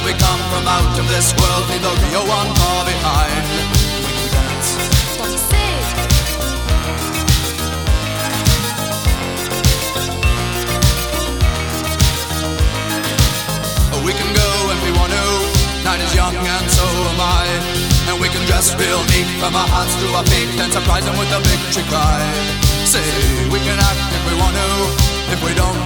we come from out of this world, leave the real one far behind. We can dance. Danser. We can go if we want to, night is young and so am I. And we can dress real neat from our hearts to our feet and surprise them with a victory cry. Say, we can act if we want to, if we don't